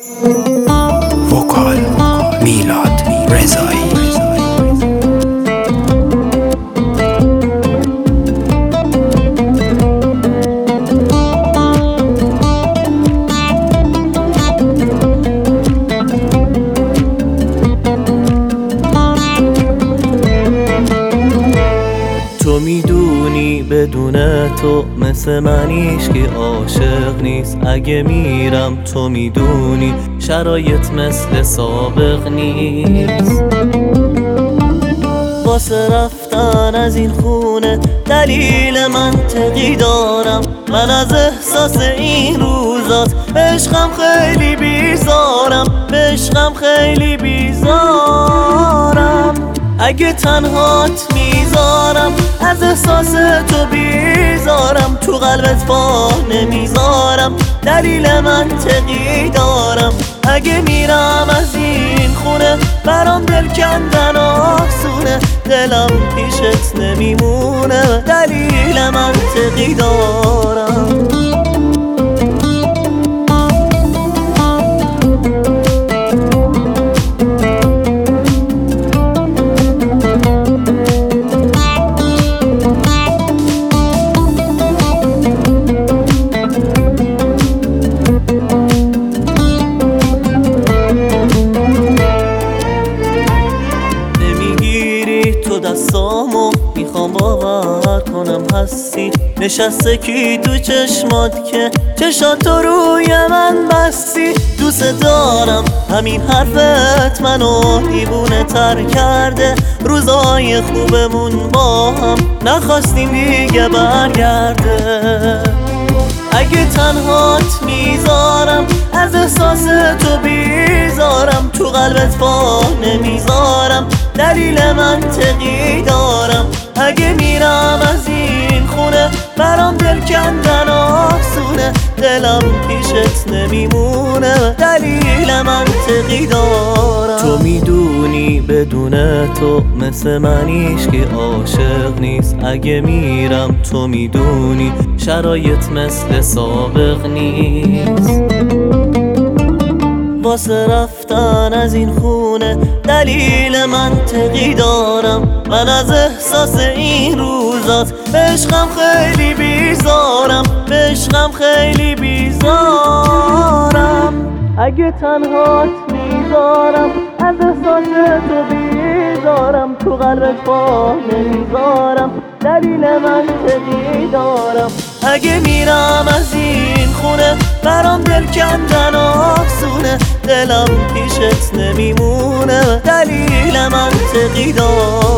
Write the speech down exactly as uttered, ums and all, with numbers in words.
وکال میلاد رضایی. تو میدونی بدون تو مثل من هیچکی عاشق نیست. اگه میرم تو میدونی شرایط مثل سابق نیست. واسه رفتن از این خونه دلیل منطقی دارم. من از احساس این روزات به عشقم خیلی بیزارم، به عشقم خیلی بیزارم. اگه تنهات میذارم از احساس تو بیزارم، تو قلبت پا نمیذارم، دلیل منطقی دارم. اگه میرم از این خونه برام دل کندن آسونه، دلم پیشت نمیمونه، دلیل منطقی دارم. تو دستامو میخوام باور کنم هستی، نشسته کی تو چشمات که چشاتو روی من بستی. دوست دارم همین حرفت منو دیوونه تر کرده، روزای خوبمون با هم نخواستیم دیگه برگرده. اگه تنهات میذارم از احساس تو بیزارم، تو قلبت پا نمیذارم، دلیل منطقی دارم. اگه میرم از این خونه برام دل کندن آسونه، دلم پیشت نمیمونه، دلیل منطقی دارم. تو میدونی بدون تو مثل من هیچکی عاشق نیست. اگه میرم تو میدونی شرایط مثل سابق نیست. واسه رفتن از این خونه دلیل منطقی دارم. من از احساس این روزات به عشقم خیلی بیزارم، به عشقم خیلی بیزارم. اگه تنهات میذارم از احساس تو بیزارم، تو قلبت پا نمیذارم، دلیل منطقی دارم. اگه میرم از این خونه برام دل کندن آسونه، دلم پیشت نمیمونه، دلیل منطقی دارم.